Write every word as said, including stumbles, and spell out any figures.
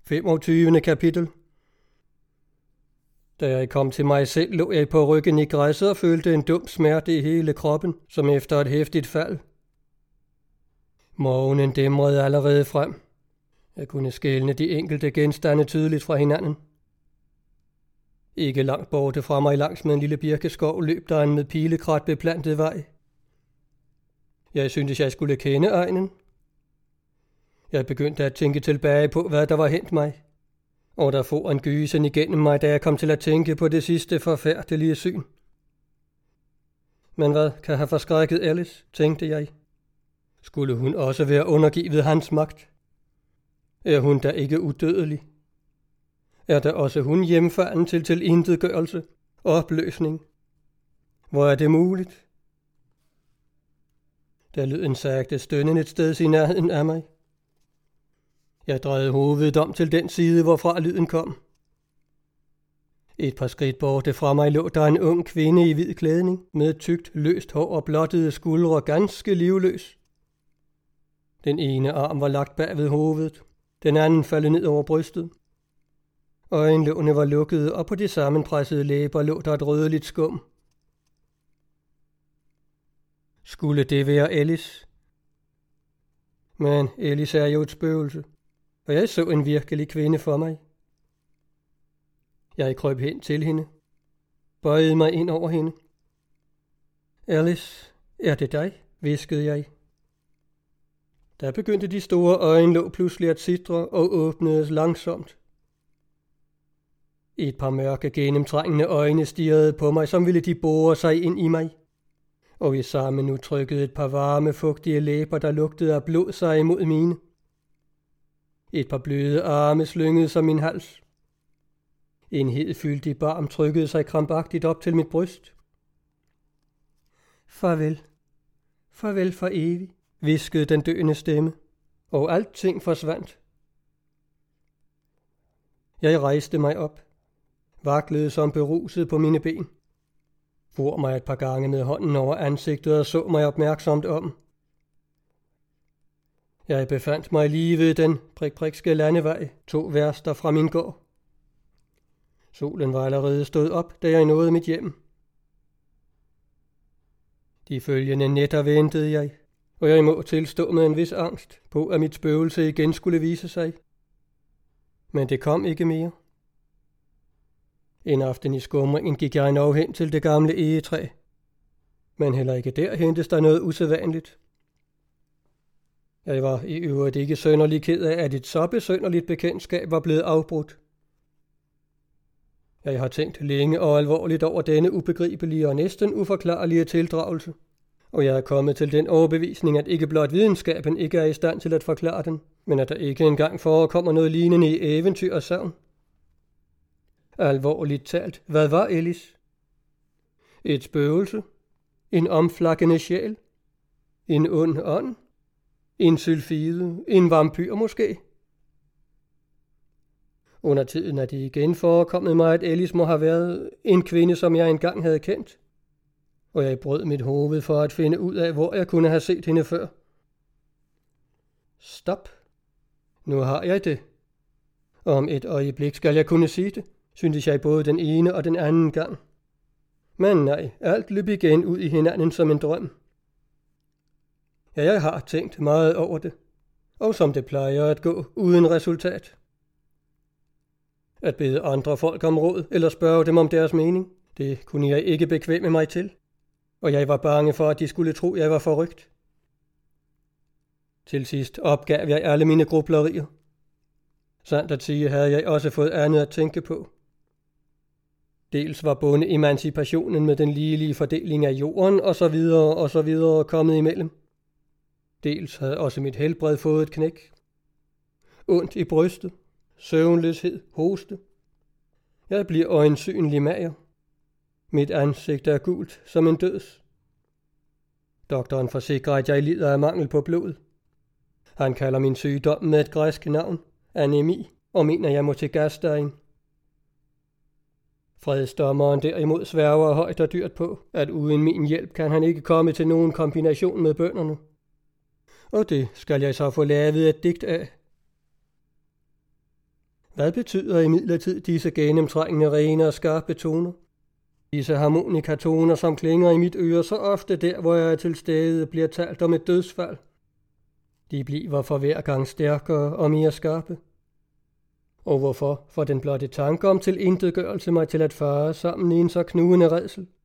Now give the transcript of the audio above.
femogtyvende kapitel. Da jeg kom til mig selv, lå jeg på ryggen i græsset og følte en dum smerte i hele kroppen, som efter et heftigt fald. Morgenen dæmrede allerede frem. Jeg kunne skelne de enkelte genstande tydeligt fra hinanden. Ikke langt borte fra mig langs med en lille birkeskov løb der en med pilekrat beplantet vej. Jeg syntes, jeg skulle kende egnen. Jeg begyndte at tænke tilbage på, hvad der var hent mig, og der for en gysen igennem mig, da jeg kom til at tænke på det sidste forfærdelige syn. Men hvad kan have forskrækket Alice, tænkte jeg. Skulle hun også være undergivet hans magt? Er hun da ikke udødelig? Er der også hun hjemfalden til tilintetgørelse og opløsning? Hvor er det muligt? Der lød en sagte stønnen et sted i nærheden af mig. Jeg drejede hovedet om til den side, hvorfra lyden kom. Et par skridt borte fra mig lå der en ung kvinde i hvid klædning, med tykt, løst hår og blottede skuldre, ganske livløs. Den ene arm var lagt bag ved hovedet, den anden faldet ned over brystet. Øjenlågene var lukkede, og på de sammenpressede læber lå der et rødligt skum. Skulle det være Alice? Men Alice er jo et spøgelse, og jeg så en virkelig kvinde for mig. Jeg krøb hen til hende, bøjede mig ind over hende. Alice, er det dig? Hviskede jeg. Der begyndte de store øjenlåg pludselig at sidre og åbnedes langsomt. Et par mørke gennemtrængende øjne stirrede på mig, som ville de bore sig ind i mig. Og i samme nu trykkede et par varme, fugtige læber, der lugtede af blod, sig imod mine. Et par bløde arme slyngede sig min hals. En hedfyldig barm trykkede sig krampagtigt op til mit bryst. Farvel, farvel for evigt, hviskede den døende stemme, og alting forsvandt. Jeg rejste mig op, vaklede som beruset på mine ben, for mig et par gange med hånden over ansigtet og så mig opmærksomt om. Jeg befandt mig lige ved den prikprikske landevej, to værster fra min gård. Solen var allerede stået op, da jeg nåede mit hjem. De følgende nætter ventede jeg, og jeg må tilstå med en vis angst på, at mit spøgelse igen skulle vise sig. Men det kom ikke mere. En aften i skumringen gik jeg endnu hen til det gamle egetræ, men heller ikke der hentes der noget usædvanligt. Jeg var i øvrigt ikke sønderlig ked af, at et så besynderligt bekendtskab var blevet afbrudt. Jeg har tænkt længe og alvorligt over denne ubegribelige og næsten uforklarlige tildragelse, og jeg er kommet til den overbevisning, at ikke blot videnskaben ikke er i stand til at forklare den, men at der ikke engang forekommer noget lignende i eventyr og sagn. Alvorligt talt, hvad var Alice? Et spøgelse? En omflakkende sjæl? En ond ånd? En sylfide? En vampyr måske? Under tiden er det igen forekommet mig, at Alice må have været en kvinde, som jeg engang havde kendt, og jeg brød mit hoved for at finde ud af, hvor jeg kunne have set hende før. Stop. Nu har jeg det. Om et øjeblik skal jeg kunne sige det, syntes jeg både den ene og den anden gang. Men nej, alt løb igen ud i hinanden som en drøm. Ja, jeg har tænkt meget over det, og som det plejer at gå uden resultat. At bede andre folk om råd eller spørge dem om deres mening, det kunne jeg ikke bekvemme mig til, og jeg var bange for, at de skulle tro, jeg var forrygt. Til sidst opgav jeg alle mine grublerier. Sandt at sige havde jeg også fået andet at tænke på. Dels var bondeemancipationen med den ligelige fordeling af jorden og så videre og så videre kommet imellem. Dels havde også mit helbred fået et knæk. Ondt i brystet, søvnløshed, hoste. Jeg bliver øjensynlig mager. Mit ansigt er gult som en døds. Doktoren forsikrer, at jeg lider af mangel på blod. Han kalder min sygdom med et græsk navn, anemi, og mener, jeg må til gasdagen. Fredsdommeren derimod sværger højt og dyrt på, at uden min hjælp kan han ikke komme til nogen kombination med bønderne. Og det skal jeg så få lavet et digt af. Hvad betyder imidlertid disse gennemtrængende, rene og skarpe toner? Disse harmonikatoner, som klinger i mit øre så ofte der, hvor jeg er til stede, bliver talt om et dødsfald. De bliver for hver gang stærkere og mere skarpe. Og hvorfor får den blotte tanke om tilintetgørelse mig til at fare sammen i en så knugende rædsel?